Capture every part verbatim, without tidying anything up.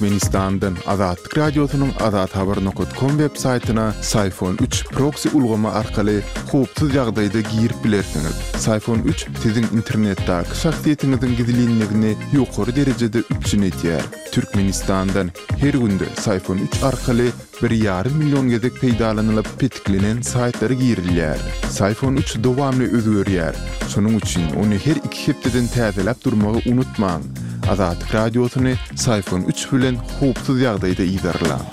Türkmenistan'dan Azatlyk Radiosynyň azat habar nokta com web saytyna Sayfon üç proxy ulgama arkaly howpsuz ýagdaýda girip bilersiňiz. Sayfon üç siziň internetdäki şahsiýetiňiziň gizliligini ýokary derejede üçin etýär. Türkmenistan'dan her günde Sayfon üç arkaly bir ýarym million gezek peýdalanylyp petiklenen saytlara girilýär. Sayfon üç dowamly özgörýär. Şonuň üçin ony her iki hepdeden täzelep durmagy unutmaň. Azatlyk Radiosyny Sayfon üç bilen howpsuz ýagdaýda iýdarlan.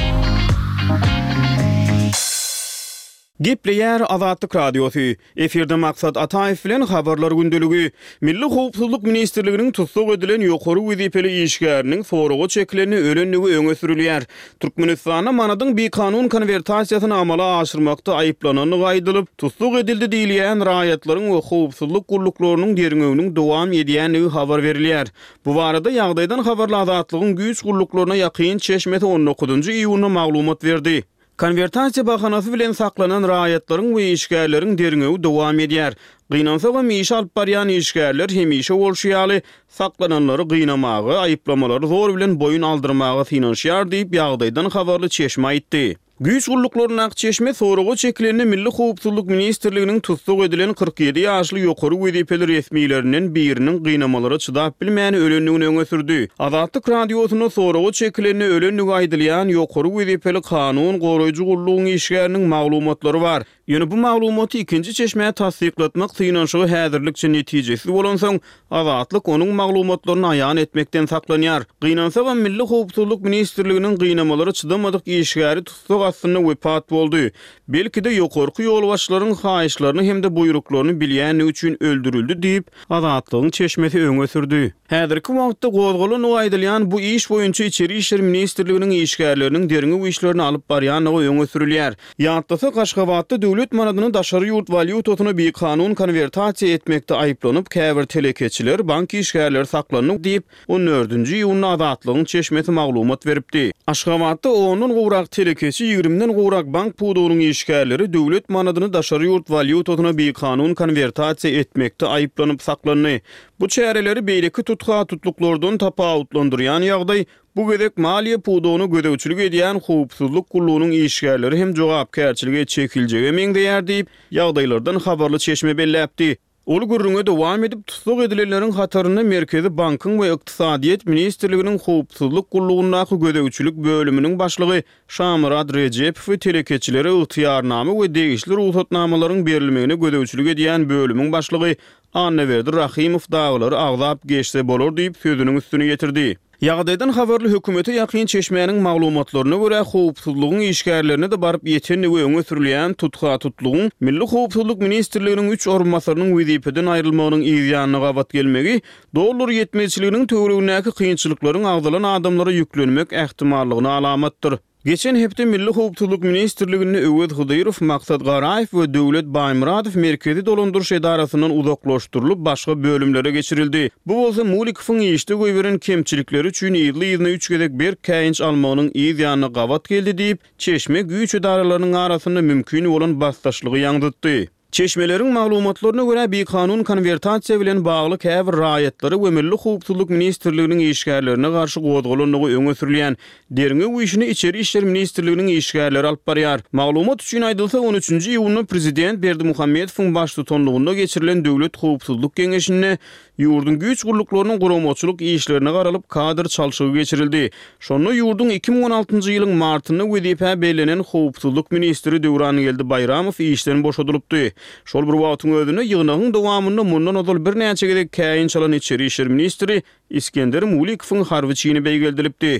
Gepleýär Azatlyk Radiosy. Eferde Maksat Ataýew bilen habarlar gündeligi. Milli Howpsuzlyk Ministrliginiň tutsak edilen ýokary wezipeli işgäriniň soragy çeklerini ölenligi öňe sürilýär. Türkmenistana manadyň bir kanun konwertasiýasyny amala aşyrmakda aýyplanany gaýdylyp, tutsak edildi diýilýän raýatlaryň we howpsuzlyk gulluklarının derňeginiň dowam edýänligi habar berilýär. Bu barada ýagdaýdan habarly Azatlygyň güýç gulluklaryna ýakyn çeşmeti on dokuzunçy iýuny maglumat berdi. Konvertasiýa bahanasy bilen saklanan raýatlaryň we işgärleriň derňegi dowam edýär. Gynansa we miş alyp barýan işgärler hemişe bolşýaly saklananlary gynamagy, aýyplamalary zor bilen boyun aldyrmagy finansiýar diýip ýagdaýdan habarly çeşme aýtdy. Güýç gulluklaryna çeşme soragy çeklerini Milli Howpsuzlyk Ministrliginiň tutsak edilen kırk ýedi ýaşly ýokary wezipeli resmiýleriniň biriniň gynamalary çydap bilmäni ölenligini öňe sürdi. Azatlyk Radiosyna soragy çeklerini ölenligi aýdylýan ýokary wezipeli kanun goraýjy gullugyň işgäriniň maglumatlary bar. Ýöne bu maglumaty ikinji çeşmeýe tasdiklatmak synanşygy häzirlikçe netijesi bolan soň Azatlyk onuň maglumatlaryny aýan etmekden saklanýar. Gynansa we Milli Howpsuzlyk Ministrliginiň gynamalary çydamadyk işgäri tutsak aslında wepat boldy. Belki de ýokarky ýolbaşçylaryň haýyşlaryny hem de buýruklaryny bilýän üçin öldürildi diýip Azatlygyň çeşmesi öňe sürdi. Häzirki wagtda gozgolan aýdylýan bu iş boýunça İçeri işler Ministrliginiň işgärleriniň derňi bu işlerini alyp barýanlygy öňe sürülýär. Ýatdasa Gaşgabatda döwlet manadyny daşary ýurt valyutasyna bir kanun konwertasiýa etmekde aýyplanyp käbir telekeçiler, bank işgärleri saklanyp diýip on dördünçi iýuny Azatlygyň çeşmesi maglumat beripdi. Aşgabatda onuň gowrak telekeçi ýigrimden gowrak bank pudunyň işgärleri döwlet manadyny daşary ýurt valyutasyna bir kanun konwertasiýa etmekde aýyplanyp saklandy. Bu çäreleri beýleki tutga tutluklardan tapawutlandyrýan ýagdaý bu gedek maliýe puduny gödäwçilik edýän howpsuzlyk gullugynyň işgärleri hem jogapkärçilige çekiljegi meňdeýär diýip ýagdaýlardan habarly çeşme belläpdi. Ol gürrüňe dowam edip tutsak edilenleriň hataryny Merkezi Bankyň we Ykdysadyýet Ministrliginiň howpsuzlyk gullugynyň gödäwçilik bölüminiň başlygy Şamrat Rejepow telekeçilere ýetýärname we degişli ruhsatnamalaryň berilmegine gödäwçilik edýän bölümiň başlygy Anneverdi Rahimow dağlary agzap geçse bolar diýip sözüniň üstüne ýetirdi. Ýagdaýdan habarly hökümete ýakyn çeşmeýäniň maglumatlaryna görä howpsuzlygyň işgärlerine de baryp ýetenligi öňe sürilýän tutga tutlugyň Milli Howpsuzlyk Ministrliginiň üç orunmasarynyň wezipeden aýrylmagynyň ýa-da gabat gelmegi, dollar ýetmezçiliginiň töweregindäki kynçylyklaryň agdalan adamlara ýüklenmek ähtimallygyna alamatdyr. Geçen hepde Milli Howpsuzlyk Ministrligini Öwet Hudaýerow, Maksat Garaýew we Döwlet Baýmuradow Merkezi dolandyryş edarasynyň uzaklaşdyrylyp başga bölümlere geçirildi. Bu bolsa Mulikowyň işde goýberen kemçilikleri üçin ýyly-ýyly üç gezek bir käýinç almagynyň ýa-da gabat geldi diýip çeşme güýç edaralarynyň arasynda mümkin bolan bastaşlygy ýaňdytdy. Çeşmeleriň maglumatlaryna görä bir kanun konwertasiýa bilen bagly käbir raýatlary we Milli Howpsuzlyk Ministrliginiň işgärlerine garşy gozgolanlygy öňe sürilýän derňi bu işini İçeri işler Ministrliginiň işgärleri alyp barýar. Maglumat üçin aýdylsa on üçünçi iýuny Prezident Berdimuhammedowyň baş tutanlygynda geçirilen Döwlet Howpsuzlyk Geňeşine ýurdun güýç gulluklarının guramaçylyk işlerine garalyp kadr çalşygy geçirildi. Şonu ýurdun iki ming on altynjy ýylyň martyny wezipe belenen Howpsuzlyk ministri Döwranygeldi Bayramow işden boşadylypdy. Şol bir wagtyň özüne ýygnagyň dowamynda mundan ozal bir näçe gezek käýin çalan İçeri işler ministri İskender Mulikowyň harbyçyny beýgeldilipdi.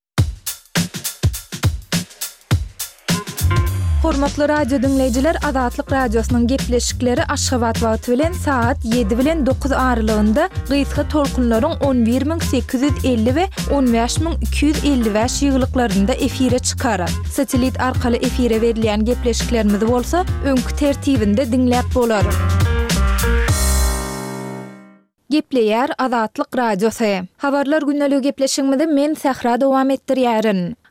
Hormatly radio dinleyijiler, Azatlyk Radiosynyň gepleşikleri Aşgabat wagty bilen saat ýedi bilen dokuz aralygynda gysga tolkunlaryň on bir ming sekiz ýüz elli we on beş ming iki ýüz elli beş ýyglyklarynda efire çykarar. Satelit arkaly efire berilýän gepleşiklerimiz bolsa öňkü tertibinde dinläp bolar. Gepleýär Azatlyk Radiosy. Habarlar günneligi gepleşigimizde men Sahra dowam etdirýärin.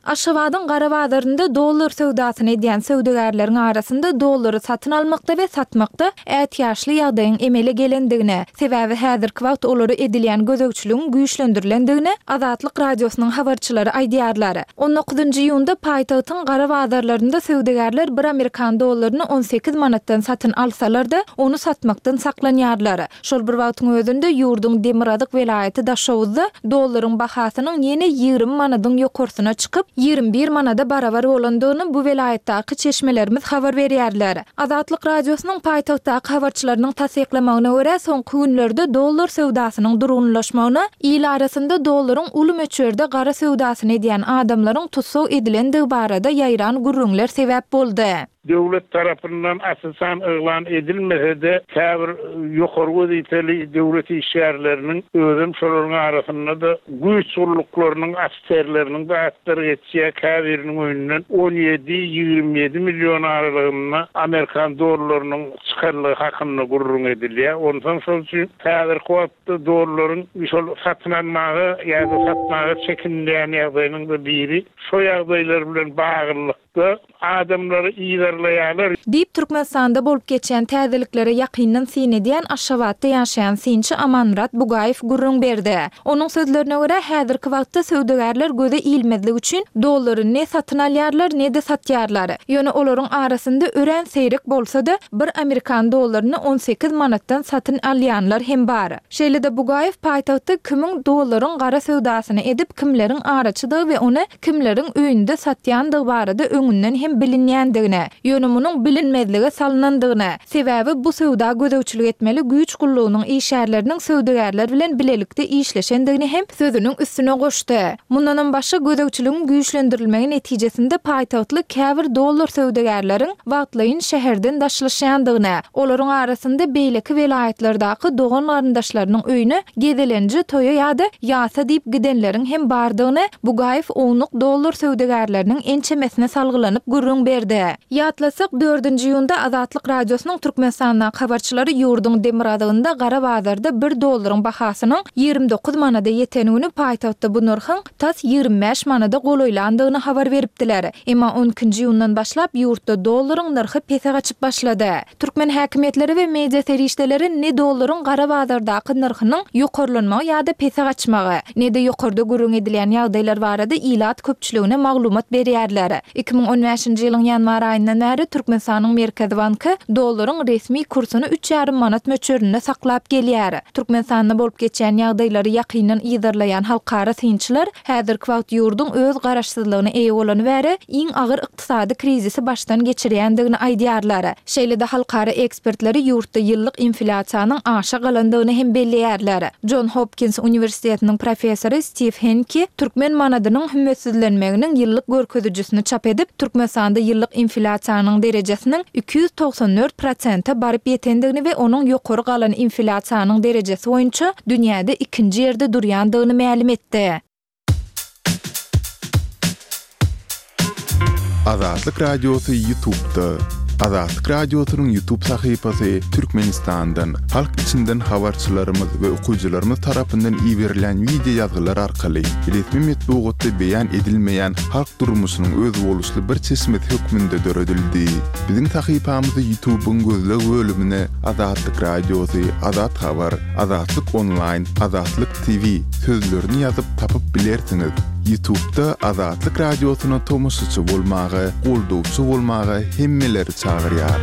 Aşgabatyň Gara bazarynda dollar sowdasyny edýän sowdagarlaryň arasynda dollary satyn almakda we satmakda ätýaşly ýagdaýyň emele gelendigine, sebäbi häzirki wagt olary edilýän gözegçiligiň güýçlendirilendigine Azatlyk radiosynyň habarçylary aýdýarlar. on dokuzunçy iýunda paýtagtyň Gara bazarlarynda sowdagarlar bir Amerikan dollaryny on sekiz manatdan satyn alsalar-da, onu satmakdan saklanýarlar. Şol bir wagtyň özünde ýurdun Demiradyk welaýaty Daşowuzda dollaryň bahasynyň ýene ýygrimi manadyň ýokursyna çykyp ýygrimi bir manada barabar bolandygyny bu welaýatdaky çeşmelerimiz habar berýärler. Azatlyk radiosynyň paýtagtdaky habarçylarynyň tasdiklamagyna görä, soňky günlerde dollar sowdasynyň durgunlaşmagyna ýyl arasynda dollaryň uly möçberde gara sowdasyny edýän adamlaryň tutsaw edilendigi barada ýaýran gurrunlar sebäp boldy. Devlet tarafından asasan ıglan edilmese de käbir ýokary wezifeli devlet işgärleriniň özüm şolaryň arasynda da güýç surluklarının askerlerinin de atları geçýär käbiriniň öňünden on ýedi ýygrimi ýedi million aralygynda Amerikan dollarynyň çykarlygy hakynda gurrun edilýär. Ondan şol üçin käbir wagtda dollaryň şol satyn almagy ýa-da satmagy çekinýän ýagdaýynyň da biri şo ýagdaýlar bilen baglanykda adamlary ýerleýärler. Diýip Türkmenistanda bolup geçen täzeliklere ýakyndan sin edýän Aşgabatda ýaşaýan sinçi Amanmurat Bugaýew gurrun berdi. Onuň sözlerine görä häzirki wagtda sowdagarlar göze ilmezlik üçin dollary ne satyn alýarlar, ne de satýarlar. Ýöne olaryň arasynda ören seyrek bolsa-da bir Amerikan dollaryny on sekiz manatdan satyn alýanlar hem bar. Şeýle-de Bugaýew paýtagtda kimin dollaryň gara sowdasyny edip kimleriň araçydygy we ony kimleriň öýünde satýandygy barada öňünden hem bilinýändigine, ýöne bilinmezlige salynandygyna, sebäbi bu sowda gözegçilik etmeli güýç gullugynyň işgärleriniň sowdagarlar bilen bilelikde işleşendigini hem sözüniň üstüne goşdy. Mundan başga gözegçiligiň güýçlendirilmegi netijesinde paýtagtly käbir dollar sowdagarlaryň wagtlaýyn şäherden daşlaşýandygyna, olaryň arasynda beýleki welaýatlardaky dogan garandaşlarynyň öýüne gedelenji toýa ýa-da ýasa diýip gidenleriň hem bardygyny Bugaýew oňluk dollar sowdagarlarynyň ençemesine salgylanyp gurrun berdi. Ýatlasak dördünçi iýunda Azatlyk radiosynyň Türkmenistanda habarçylary ýurdun Demiradygynda Gara bazarda bir dollaryň bahasynyň ýygrimi dokuz manada ýetenigini paýtagtda bu narhyň tas ýygrimi beş manada goloýlandygyny habar beripdiler. Emma on ikinci iýundan başlap ýurtda dollaryň narhy pese gaçyp başlady. Türkmen häkimetleri we media serişdeleri ne dollaryň Gara bazardaky narhynyň ýokarlanmagy ýa-da pese gaçmagy, ne de ýokarda gurrun edilýän ýagdaýlar barada ilat köpçüligine maglumat berýärler. iki ming on beşinci ýylyň ýanwar aýyndan bäri Türkmenistanyň Merkezi banky dollaryň resmi kursyny üç ýarym manat möçberinde saklap gelýär. Türkmenistanda bolup geçen ýagdaýlary ýakyndan ýyzarlaýan halkara synçylar häzirki wagt ýurdun öz garaşsyzlygyna eýe bolan bäri iň agyr ykdysady krizisi başdan geçirýändigini aýdýarlar. Şeýle-de halkara ekspertleri ýurtda ýyllyk inflasiýanyň aşa galandygyny hem belleýärler. John Hopkins Uniwersitetiniň professory Steve Henke türkmen manadynyň hümmetsizlenmeginiň ýyllyk görkezijisini çap edip Türkmenistanda ýyllyk inflasiýanyň derejesiniň iki yüz toksan dört prosenta baryp ýetendigini we onuň ýokary galan inflasiýanyň derejesi boýunça dünýäde ikinji ýerde durýandygyny ma'lum etdi. Azatlyk radiosu YouTube'da. Azatlyk radiosynyň YouTube sahypasy Türkmenistandan, halk içinden habarçylarymyz we okuwçylarymyz tarapyndan iýerilen video ýazgylar arkaly resmi metbuatda beýan edilmeýän halk durmuşynyň öz boluşly bir çeşmet hökmünde döredildi. Biziň sahypamyzy YouTube'un gözleg bölümine Azatlyk radiosu, Azat habar, Azatlyk online, Azatlyk T V sözlerini ýazyp tapyp bilersiňiz. YouTube'da Azatlyk radiosyna tomoşçy bolmagy, goldowçy bolmagy hemmeleri çağırýar.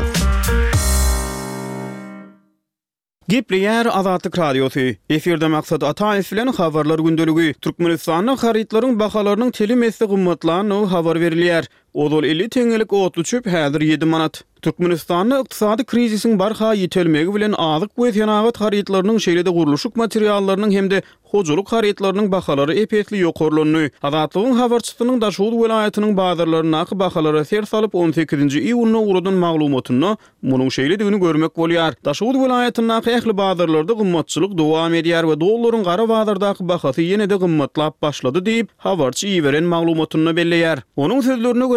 Gepleýär Azatlyk radiosu. Eferde maksat Ataýew bilen habarlar gündeligi. Türkmenistanyň harytlaryň bahalarynyň telemesi gymmatlanyny habar berilýär. Odol elli teňelik otly çöp häzir ýedi manat. Türkmenistanyň ykdysady krizisiň barha ýetelmegi bilen azyk we ýanagat harytlarynyň şeýle-de guruluşyk materiallarynyň hemde hojaluk harytlarynyň bahalary epetli ýokarlany. Azatlygyň habarçysynyň Daşowuz welaýatynyň bazarlaryna bahalary ser salyp on sekizinci iýuny urudan maglumatyny munyň şeýledigini görmek bolýar. Daşowuz welaýatynyň ähli bazarlarda gymmatçylyk dowam edýär we dollaryň gara bazardaky bahasy ýene-de gymmatlap başlady diýip habarçy iýeren maglumatyny belleýär. Onuň sözlerine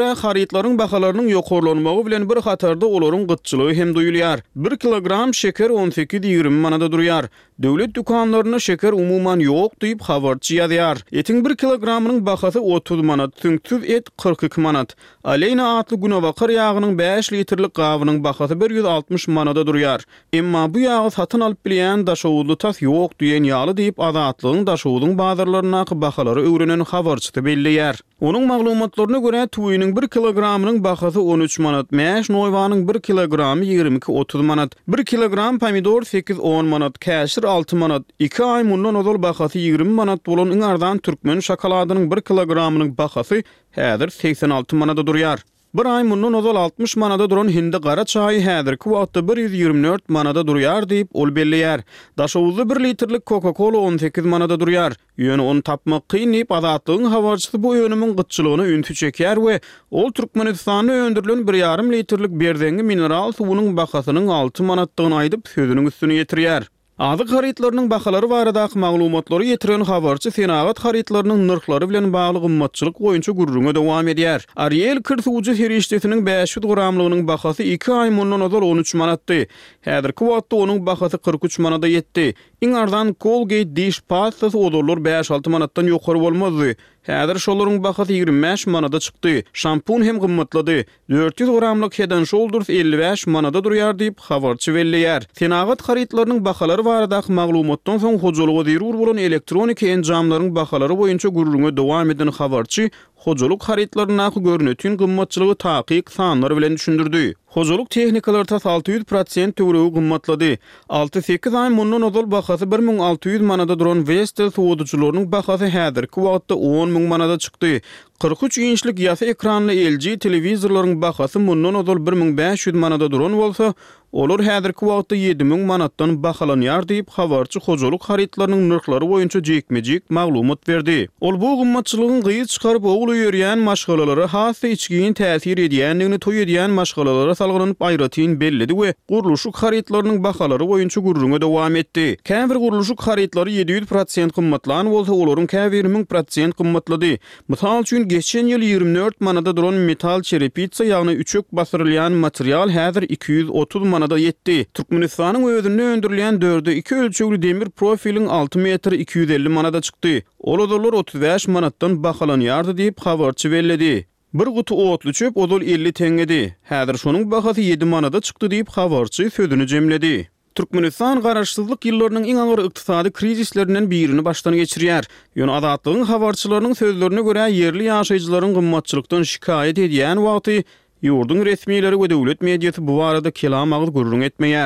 görä haritlaryň bahalarynyň ýokarlanmagy bilen bir hatarda olaryň gytçylygy hem duýulýar. bir kilogram şeker on sekiz ýigirme manada durýar. Döwlet dükanlaryna şeker umuman ýok diýip habarçy ýazýar. Etiň bir kilogramynyň bahasy otuz manat, tüňsüz et kırk iki manat. Aleyna atly günabakar ýagynyň beş litrlik gabynyň bahasy bir ýüz altmış manada durýar. Emma bu ýagy satyn alyp bilýän daşowuzly tas ýok diýen ýaly diýip azatlygyň daşowuzyň bazarlaryna bahalary öwrenen habarçy belliýär. Onun maglumatlaryna görä tuýynyň bir kilogramynyň bahasy on üç manat, mäş noýwanyň bir kilogramy ýigirme iki otuz manat, bir kilogram pomidor sekiz on manat, käşir altı manat, iki ay mundan ozal bahasy ýigirme manat bolan iňardan türkmen şokoladynyň bir kilogramynyň bahasy häzir seksen alty manada durýar. Bir ay mundan ozal altmış manada duran hindi gara çaýy häzirki wagtda bir ýüz ýigirme dört manada durýar diýip ol belliýär. Daşowuzly bir litrlik Coca-Cola on sekiz manada durýar. Ýöne onu tapmak kyn diýip azatlygyň habarçysy bu ýönümiň gytçylygyny üntü çekýär we ol Türkmenistanda öndürilen bir ýarym litrlik berdengi mineral suwunyň bahasynyň alty manatdygyny aýdyp sözüniň üstüne ýetirýär. Azyk haritlarynyň bahalary baradaky maglumatlary ýetiren habarçy senagat haritlarynyň narhlary bilen bagly gymmatçylyk boýunça gurrunga dowam edýär. Ariel Kırsuwjy ferişdesiniň beş yüz gramlygynyň bahasy iki ay mundan ozal on üç manatdy. Häzirki wagtda onuň bahasy kırk üç manada ýetdi. Iňardan Colgate diş pastasy odurlar beş alty manatdan ýokary bolmazdy. Häzir şolaryň bahasy ýigirme beş manada çykdy. Şampun hem gymmatlady. dört yüz gramlyk Head and Shoulders elli beş manada durýar diýip habarçy belliýär. Senagat haritlarynyň bahalary baradaky maglumatdan soň hojalyga zerur bolan elektronik enjamlaryň bahalary boýunça gurrunga dowam eden habarçy hojalyk haritlaryna görnetiniň gymmatçylygy takyk sanlary bilen düşündirdi. Hojalyk tehnikalar tas alty yüz prosent töweregi gymmatlady. alty sekiz ay mundan ozal bahasy bir ming alty yüz manada duran Vestel soğuducularynyň bahasy häzirki wagtda on ming manada çykdy. kırk üç inçlik ýasy ekranly L G telewizorlaryň bahasy mundan ozal bir ming beş yüz manada duran bolsa, olar häzirki wagtda yedi ming manatdan bahalanýar diýip habarçy hojalyk haritlarynyň narhlary boýunça jekmejek maglumat berdi. Ol bu gymmatçylygyň gyýyt çykaryp ogly ýörýän maşgalalary hasy içgiň täsir edýändigini toý edýän maşgalalara salgynyp aýratyn bellidi we guruluşyk haritlarynyň bahalary boýunça gurrunga dowam etdi. Käbir guruluşyk haritlary yedi yüz prosent gymmatlan bolsa, olaryň käbiri ming prosent gymmatlady. Mysal üçin geçen ýyl ýigirme dört manada duran metal çerepitsa ýagny üçek basyrylýan material häzir iki yüz otuz manada ýetdi. Türkmenistanyň özünde öndürilen dörde iki ölçekli demir profiliň altı metr iki yüz elli manada çykdy. Ol odurlar otuz beş manatdan bahalanýardy diýip habarçy bellidi. Bir gutu otlu çöp odol elli teňedi. Häzir şonuň bahasy yedi manada çykdy diýip habarçy sözüni jemledi. Türkmenistan garaşsyzlyk ýyllarynyň iň aňyr ykdysady krizislerinden birini başdan geçirýär. Ýöne azatlygyň habarçylarynyň sözlerine görä yerli ýaşaýjylaryň gymmatçylykdan şikaýet edýän wagty ýurdun resmiýetleri we döwlet mediýasy bu barada kelam agyr gurrun etmeýär.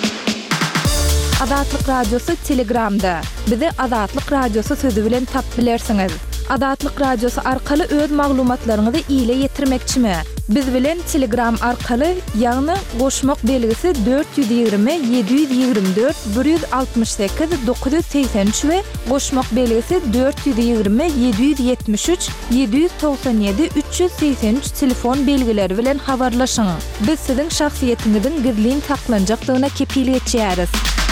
Azatlyk radiosu Telegramda. Bizi Azatlyk radiosu sözü bilen tap bilersiňiz. Azatlyk radiosu arkaly öz maglumatlaryňyzy ýyle ýetirmekçimi? Biz bilen Telegram arkaly ýagny goşmak belgisi dört yüz ýigirme yedi yüz ýigirme dört bir yüz altmış sekiz dokuz yüz seksen üç we goşmak belgisi dört yüz ýigirme yedi yüz ýetmiş üç yedi yüz doksan ýedi üç yüz seksen üç telefon belgileri bilen habarlaşyň. Biz siziň şahsiýetiniziň gizliň saklanjakdygyna kepillik etýäris.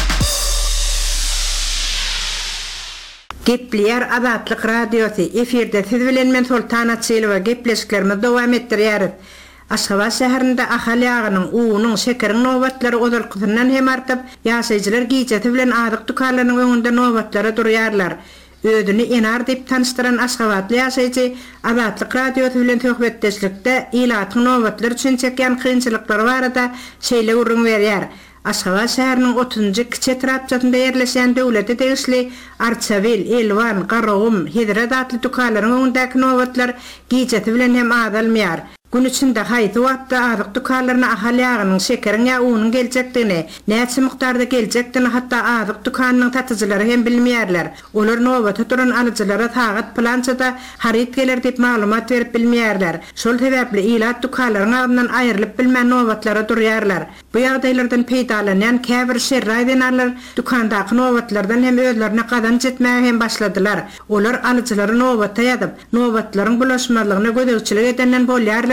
Gepleýär Azatlyk radiosu efirde siz bilen men Sultana Çelewa gepleşiklerimizi dowam etdirýäris. Aşgabat şäherinde ahali ýagynyň uwunyň şekeriň nowatlary ozalkyndan hem artyp, ýaşaýjylar giýjesi bilen azyk dükanlarynyň öňünde nowatlara durýarlar. Özüni enar diýip tanıştyran Aşgabatly ýaşaýjy Azatlyk radiosu bilen töhbetdeşlikde ilatyň nowatlary üçin çekýän kynçylyklary barada şeýle urun berýär. Aşgabat şäheriniň otuzunjy kiçe trapçatynda ýerleşen döwlete tegisli Arçavil, Elwan, Garawum, Hidret atly dükanlaryň öňündäki nowatlar giýjesi bilen hem azalmaýar. Gün içinde haýsy wagtda azyk dükanlaryna ahali ýagynyň şekeriň ýa uwunyň geljekdigini, näçe mikdarda geljekdigini hatda azyk dükanynyň tatyjylary hem bilmeýärler. Olar nowata duran alyjylara tagat plançada harit geler diýip maglumat berip bilmeýärler. Şol sebäpli ilat dükanlaryň agyndan aýrylyp bilmän nowatlara durýarlar. Bu ýagdaýlardan peýdalanýan käbir şerraýdanlar dükandaky nowatlardan hem özlerine gadan jetmäge hem başladylar. Olar alyjylary nowata ýadyp, nowatlaryň bulaşmalygyna gödekçilik edenden bolýarlar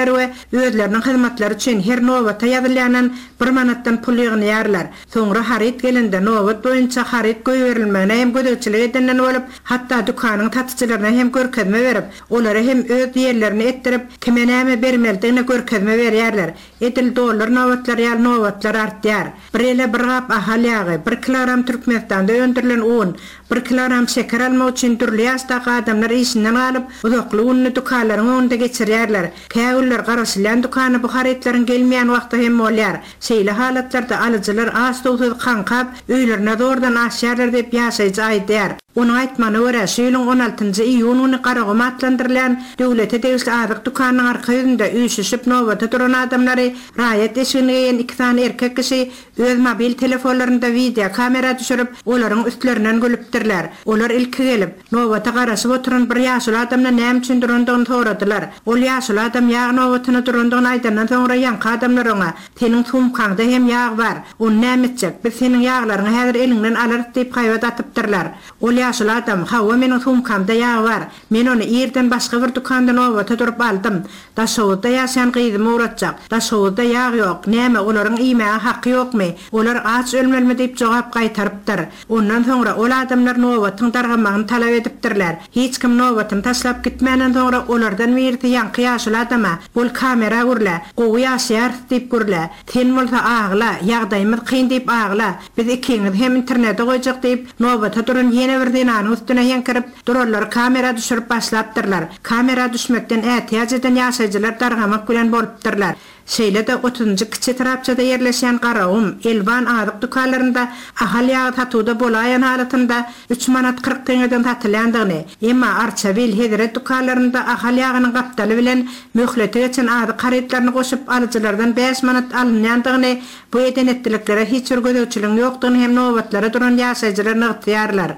we özleriniň hyzmatlary üçin her nowata ýazylanan bir manatdan pul ýygnaýarlar. Soňra harit gelende nowat boýunça harit goýberilmegine hem gödekçilik edenden bolup, hatda dükanyň tatyjylaryna hem görkezme berip, olary hem öz ýerlerini etdirip, kime näme bermeldigine görkezme berýärler. Edil dollar nowatlar ýa nowatlar artýar. Bir ele bir gap ahal ýagy, bir kilogram Türkmenistanda öndürilen un, bir kilogram şeker almak üçin türli ýaşdaky adamlar işinden galyp, uzakly unny dükanylaryň önünde geçirýärler. Käwüller garaşylan dükany bu haritlaryň gelmeýän wagtda hem bolýar. Şeýle halatlarda alyjylar az dowsuz kankap, öýlerine doğrudan aşýarlar dep ýaşaýjy aýdýar. Onu aýtmany görä, şeýle on altynjy iýuny garagama atlandyrylan döwlete degişli azyk dükanynyň arka ýüzünde üýşüşip nowata duran adamlary raýat eşigine ýen iki tane erkek kişi öz mobil telefonlarynda video kamera düşürip, olaryň üstlerinden gülüpdirler. Olar ilki gelip, nowata garaşyp oturan bir ýaşly adamna näme üçin durandygyny soradylar. Ol ýaşly adam ýagy nowatyny durandygyny aýdandan soňra ýanky adamlar oňa, "Teniň tumkaňda hem ýag bar, onu näme etjek? Biz seniň ýaglaryňy häzir elinden alaryk" diýip haýwat atypdyrlar. Ol ýaşly adam, "Hawa meniň tumkamda ýag bar. Men onu ýerden başga bir dükanda nowata durup aldym. Daşowda ýaşaýan gyýdym uğratjak. Daşowda ýag ýok. Näme olaryň iýmäge haqqy ýokmy? Olar aç ölmelmi?" diýip jogap gaýtarypdyr. Ondan soňra ol adamlar nowatyň dargamagyny talap edipdirler. Hiç kim nowatyny taşlap gitmenden soňra olardan birisi ýanky ýaşly adama, "Bol kamera gürle, gowy ýaşaýar" diýip gürle. "Sen bolsa agla, ýagdaýymyz kyn" diýip agla. "Biz ikiňiz hem internete goýjak" diýip nowata duran ýene bir dinanyň üstüne ýenkirip, durarlar kamera düşürip başlapdyrlar. Kamera düşmekden ätýäz eden ýaşaýjylar dargamak bilen bolupdyrlar. Şeýle de otuzunjy kiçi tarapçada ýerleşen Garaum, Elban azyk dükanlarynda ahal ýagy tatuda bolaýan halatynda üç manat kırk teňeden satylýandygyny, emma Arçavel hedire dükanlarynda ahal ýagynyň gapdaly bilen möhleti üçin azyk haritlaryny goşup alyjylardan beş manat alynýandygyny, bu edenetdiliklere hiç bir gödekçilik ýokdugyny hem nowatlara duran ýaşaýjylar nygtýarlar.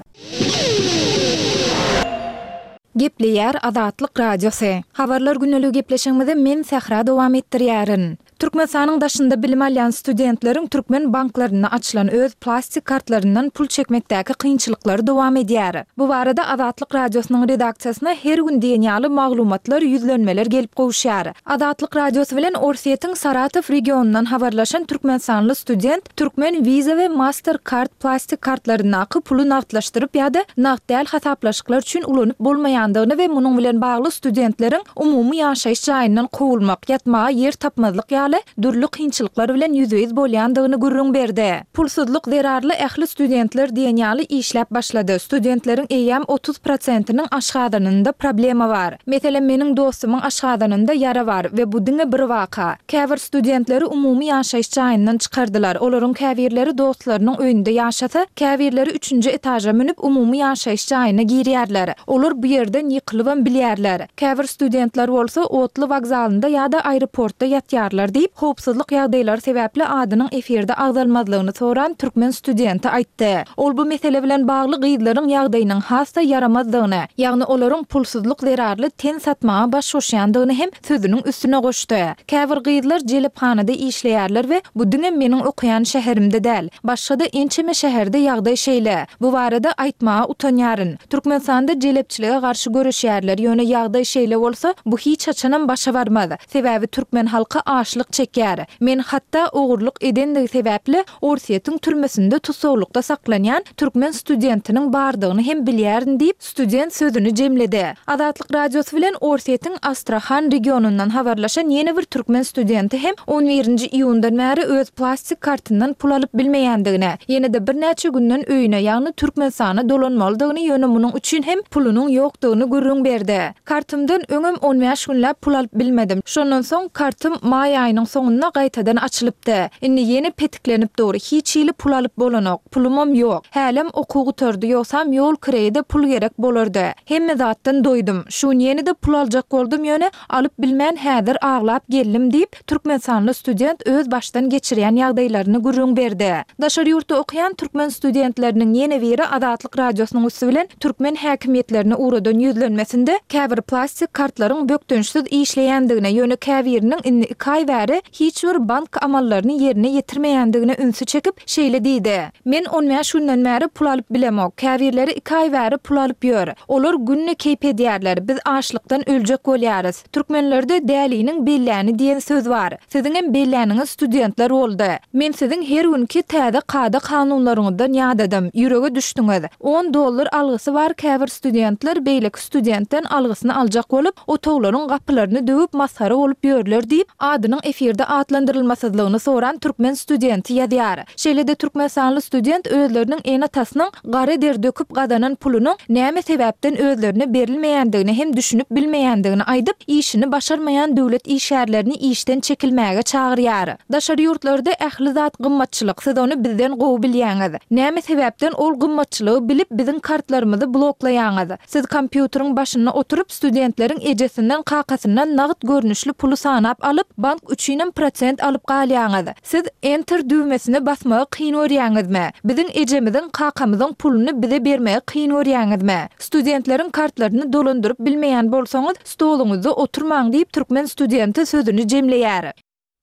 Gepleýär Azatlyk Radiosy. Habarlar günlük gepleşigimizde men Sahra dowam etdirýärin. Türkmenistanyň daşynda bilim alýan studentleriň türkmen banklaryna açylan öz plastik kartlaryndan pul çekmekdäki kynçylyklary dowam edýär. Bu barada Azatlyk Radiosynyň redaksiýasyna her gün diýenýaly maglumatlar, ýüzlenmeler gelip gowşýar. Azatlyk Radiosy bilen Orsiýetiň Saratow regionundan habarlaşan türkmenistanly student türkmen Visa we Mastercard plastik kartlarynaky puly nagdlaşdyryp ýa-da nagd däl hasaplaşyklar üçin ulanyp bolmaýandygyny we munyň bilen bagly studentleriň umumy ýaşaýyş jaýyndan kowulmak, ýatmaga ýer tapmazlyk ýaly dürli kynçylyklar bilen ýüzüýiz bolýandygyny gürrüň berdi. Pulsuzlyk zerarly ähli studentler diýenýaly işläp başlady. Studentleriň eýam otuz prosentynyň aşgadynynda problema bar. Meselem meniň dostumyň aşgadynynda ýara bar we bu diňe bir waka. Käbir studentleri umumy ýaşaýyş jaýyndan çykardylar. Olaryň käbirleri dostlarynyň öýünde ýaşasa, käbirleri üçünji etaja münüp umumy ýaşaýyş jaýyna girýärler. Olar bu ýerden ýykylybam bilýärler. Käbir studentler bolsa Otly wagzalynda ýa-da aeroportda ýatýarlar diýip howpsuzlyk ýagdaýlary sebäpli adynyň efirde agdalmazlygyny soran türkmen studenti aýtdy. Ol bu mesele bilen bagly gyýdylaryň ýagdaýynyň hasta yaramazlygyny, ýagny olaryň pulsuzlyk zerarly ten satmaga baş şoşýandygyny hem sözüniň üstüne goşdy. Käbir gyýdylar jelephanada işleýärler we bu diňe meniň okuyan şäherimde däl, başga-da ençeme şäherde ýagdaý şeýle. Bu barada aýtmaga utanýaryn. Türkmenistanda jelepçilige garşy görüşýärler. Ýöne ýagdaý şeýle bolsa, bu hiç açanan başa barmaz. Sebäbi türkmen halky açlyk çekýär. Men hatda ogurluk edendigi sebäpli Orsiýetiň türmesinde tutsawlukda saklanýan türkmen studentiniň bardygyny hem bilýärin diýip student sözüni jemledi. Azatlyk Radiosy bilen Orsiýetiň Astrahan regionundan habarlaşan ýene bir türkmen studenti hem on birinji iýundan bäri öz plastik kartyndan pul alyp bilmeýändigine, ýene-de bir näçe günden öýüne, ýagny Türkmenistana dolanmalydygyny ýöne munyň üçin hem pulunyň ýokdugyny gürrüň berdi. Kartymdan öňem on beş günläp pul alyp bilmedim. Şondan soň kartym may aýynyň soňuna gaýtadan açylypdy. Indi ýene petiklenip dogry hiç ýyly pul alyp bolanok. Pulumam ýok. Hälim okugy tördi ýoksam ýol kirede pul gerek bolardy. Hemme zatdan doýdum. Şuň ýene-de pul aljak boldum ýöne alyp bilmän häzir aglap geldim diýip türkmensanly student öz başdan geçirýän ýagdaýlaryny gürrüň berdi. Daşary ýurtda okuyan türkmen studentleriniň ýene biri Azatlyk Radiosynyň üstü bilen türkmen häkimetlerine uğradan yüzlenmesinde käbir plastik kartlaryň bökdönüşsiz işleýändigine ýöne käbiriniň inni iki ay bäri hiç bir bank amallaryny ýerine ýetirmeýändigine ünsü çekip şeýle diýdi. Men on beş günden bäri pul alyp bilemok. Käbirleri iki ay bäri pul alyp ýör. Olar günne keýp edýärler. Biz açlykdan öljek bolýarys. Türkmenlerde däliniň belläni diýen söz bar. Siziň hem belläniňiz studentler boldy. Men siziň her günki täze qada kanunlaryňyzdan ýadadym. Ýürege düşdüňiz. on dollar algysy bar käbir studentler beýleki studentden algysyny aljak bolup, otoglaryň gapylaryny döwüp masara bolup ýörler diýip adynyň efirde atlandyrylmasyzlygyny soran türkmen studenti ýazýar. Şeýle-de türkmen sanly student özleriniň en atasynyň gara der döküp gadanan pulunyň näme sebäpden özlerine berilmeýändigini hem düşünüp bilmeýändigini aýdyp, işini başarmaýan döwlet işgärlerini işden çekilmäge çagyrýar. Daşary ýurtlarda ähli zat gymmatçylyk, siz ony bizden gowy bilýäňiz. Näme sebäpden ol gymmatçylygy bilip biziň kartlarymyzy bloklaýaňyz. Siz kompýuteriň başyna oturup studentleriň ejesinden kakasyndan nagyt görnüşli pulu sanap alyp bank üç prosent alyp galýaňyz. Siz enter düwmesine basmagy kyn görýäňizmi? Biziň ejemizden kakamyzyň pulunu bize bermegi kyn görýäňizmi? Studentleriň kartlaryny dolandyryp bilmeýän bolsaňyz stoluňyzda oturmaň diýip türkmen studenti sözüni jemleýär.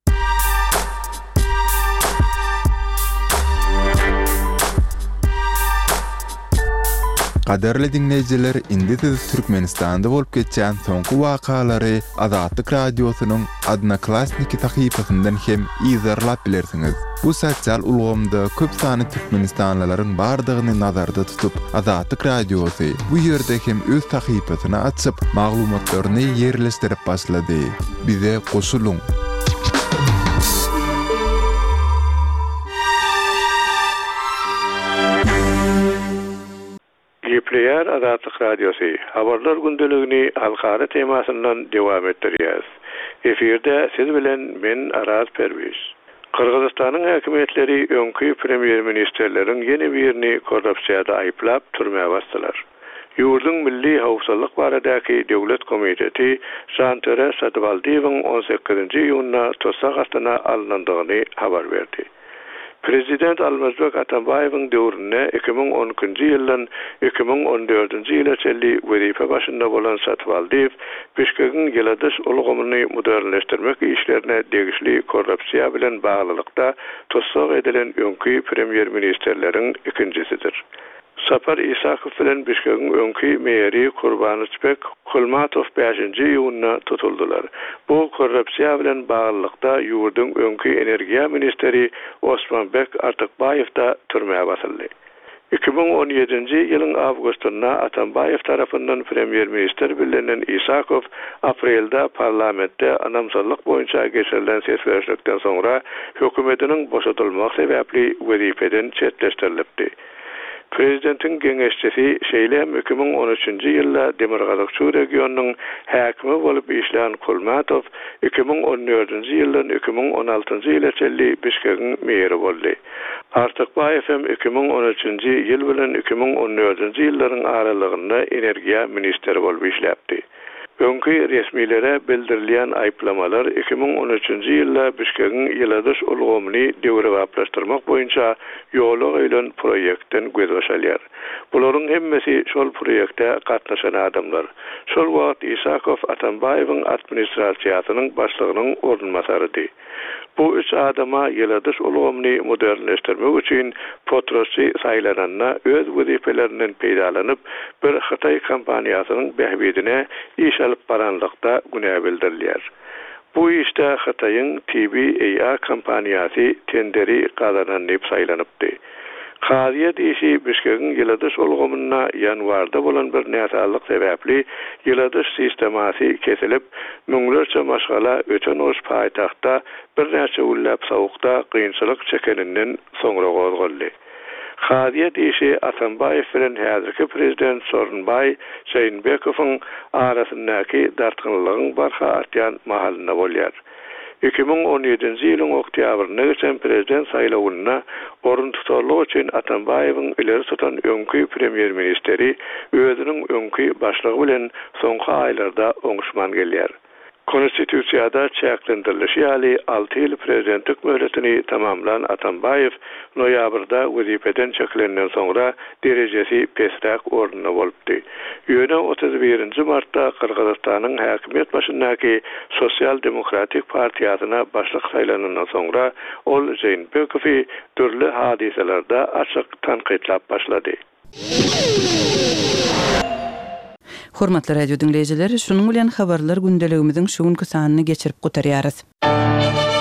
Qaderli dinleyijiler, indi siz Türkmenistanda bolup geçen soňky wakalary Azatlyk radiosynyň Adnaklasniki tahypasyndan hem izarlap bilersiňiz. Bu sosial ulgamda köp sany Türkmenistanlylaryň bardygyny nazarda tutup, Azatlyk radiosy bu ýerde hem öz tahypasyny açyp, maglumatlaryny ýerleşdirip başlady. Bize goşuluň. Gepleýär Azatlyk radiosu. Habarlar gündeligini halkara temasyndan dowam etdirýär. Efirde siz bilen men Araz Perwiz. Kırgızstanyň häkimetleri öňkü premier ministerleriň ýeni birini korrupsiýada aýplap türmäge basdylar. Ýurduň milli howpsuzlyk baradaky döwlet komiteti Şantöre Satybaldyýewiň on sekizinji ýylyna tutsak astyna alynandygyny habar berdi. Prezident Almazbek Atambayewiň döwründe iki bin on üçinji ýyldan iki bin on dördünji ýyla çelli wezife başynda bolan Satybaldyýew Bişkekiň ýyladys ulgamyny modernleşdirmek işlerine degişli korrupsiýa bilen baglylykda tutsak edilen öňkü premier ministerleriň ikincisidir. Sapar Isakow bilen Bişkekiň öňkü meri Kurbanysbek Kulmatow beşinji ýylyna tutuldylar. Bu korrupsiýa bilen baglylykda ýurduň öňkü energiýa ministeri Osmanbek Artykbaýew da türmäge basyldy. iki bin on ýedinji ýylyň awgustynda Atambayew tarapyndan premier minister bilinen Isakow aprelde parlamentde anamsallyk boýunça geçirilen sesverişlikden soňra hökümetiniň boşatylmak sebäpli wezifeden çetleşdirilipdi. Prezidentin geňeşçisi Şeýlem iki bin on üçinji ýylda Demirgazyk regionunyň häkimi bolup işleýän Kulmatow iki bin on dördünji ýyldan iki bin on altynji ýyla çelli Bişkekiň meri boldy. Artykbaýew hem iki bin on üçinji ýyl bilen iki bin on dördünji ýyllaryň aralygynda energiýa ministeri bolup işläpdi. Öňkü resmiýlere bildirilýän aýplamalar iki bin on üçinji ýylda Bişkekiň ýyladys ulgamyny döwre gaplaşdyrmak boýunça ýoly goýulan proýekden göz açalýar. Bularyň hemmesi şol proýekde gatnaşan adamlar. Şol wagt Isakow Atambayewiň administrasiýasynyň başlygynyň ornunmasarıdy. Bu üç adama ýyladys ulgamyny modernleşdirmek üçin Potrosy saýlananna öz wezifelerinden peýdalanyp bir Hytaý kompaniýasynyň behbidine iş alyp baranlykda günä bildirilýär. Bu işde Hytaýyň T B A kompaniýasy tenderi gazananyp saýlanypdy. Kaziýet işi Bişkekiň ýyladys ulgamyna ýanwarda bolan bir näsalyk sebäpli ýyladys sistemasy kesilip, müňlerçe maşgala öten oş paýtagtda bir näçe ullap sowukda kynçylyk çekeninden soňra gozgoldy. Kaziýet işi Atambayew bilen häzirki prezident Sorunbay Şeýinbekowyň arasyndaky dartgynlygyň barha artýan mahalynda bolýar. iki bin on ýedinji ýylyň oktýabrynda geçen prezident saýlawyna orun tutarlyk üçin Atambayewiň ileri tutan öňkü premier ministeri özüniň öňkü başlygy bilen soňky aýlarda oňuşman gelýär. Konstitusiyada çäklendirilişi ýaly altı ýyl prezidentlik möhletini tamamlan Atambayew noýabrda wezipeden çekilenden soňra derejesi pesrak orduny bolupdy. Ýöne otuz birinji martda Kırgızstanyň häkimet başyndaky Sosial Demokratik Partiýasyna başlyk saýlanandan soňra ol Jeýnbekowy türli hadiselerde açyk tanqidlap başlady. Hormatly radio dinleýijiler, şunuň bilen habarlar gündeligimiziň şu günkü sanyny geçirip gutarýarys.